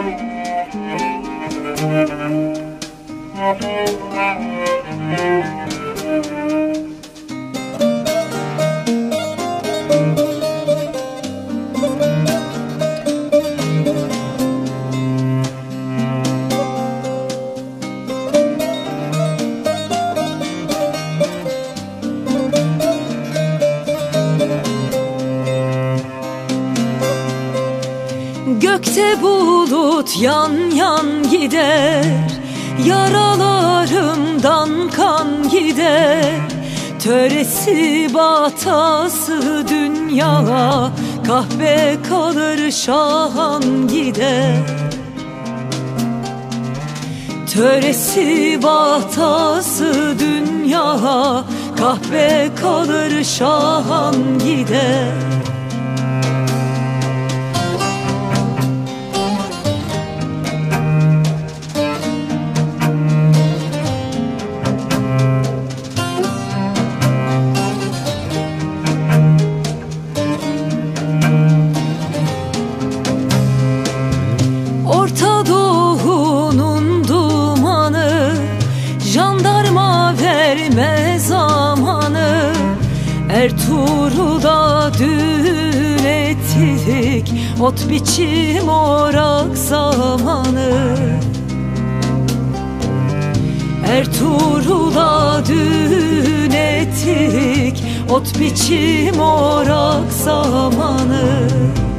Gökte bulut yan yan gider, yaralarımdan kan gider. Töresi batası dünya, kahve kalır şahan gider. Töresi batası dünya, kahve kalır şahan gider. Orta Doğu'nun dumanı, jandarma vermez amanı. Ertuğrul'da düğün ettik, ot biçim orak zamanı. Ertuğrul'da düğün ettik, ot biçim orak zamanı.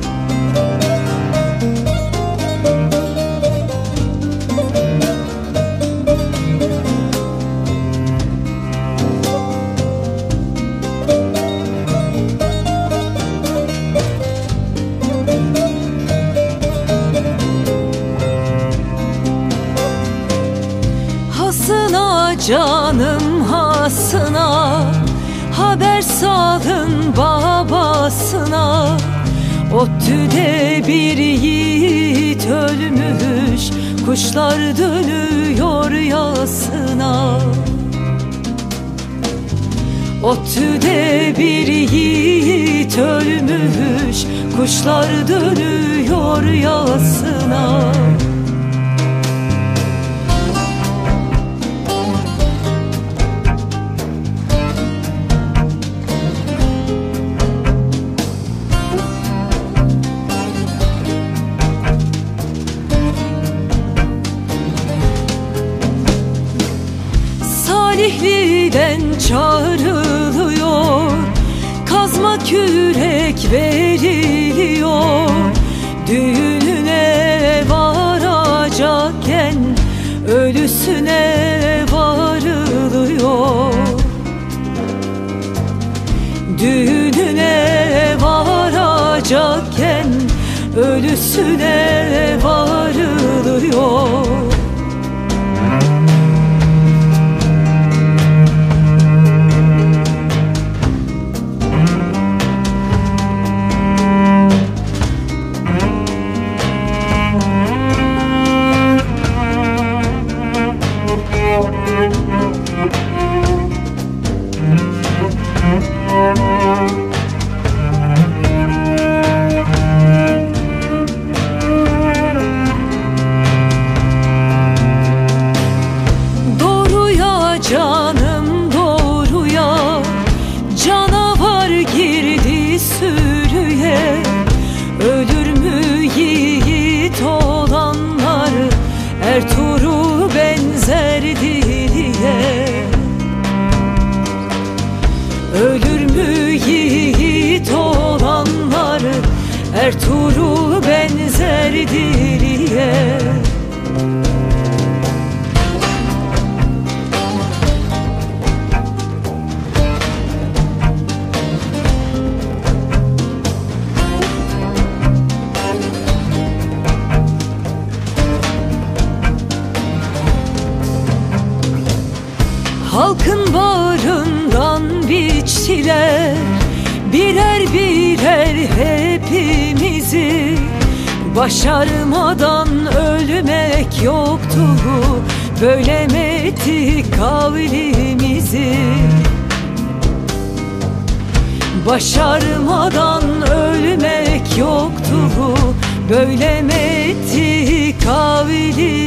Canım hasına, haber salın babasına. ODTÜ'de bir yiğit ölmüş, kuşlar dönüyor yasına. ODTÜ'de bir yiğit ölmüş, kuşlar dönüyor yasına. Salihli'den çağrılıyor, kazma kürek veriliyor. Düğününe varacakken ölüsüne varılıyor. Düğününe varacakken ölüsüne varılıyor. Doğruya canım doğruya, canavar girdi sürüye. Ölür mü yiğit olanlar, Ertuğrul benzerdi diye. Ölür mü yiğit olanlar, Ertuğrul benzerdi diye. Halkın bağrından biçtiler, birer birer hepimizi. Başarmadan ölmek yoktu, bölemedik kavlimizi. Başarmadan ölmek yoktu, bölemedik kavili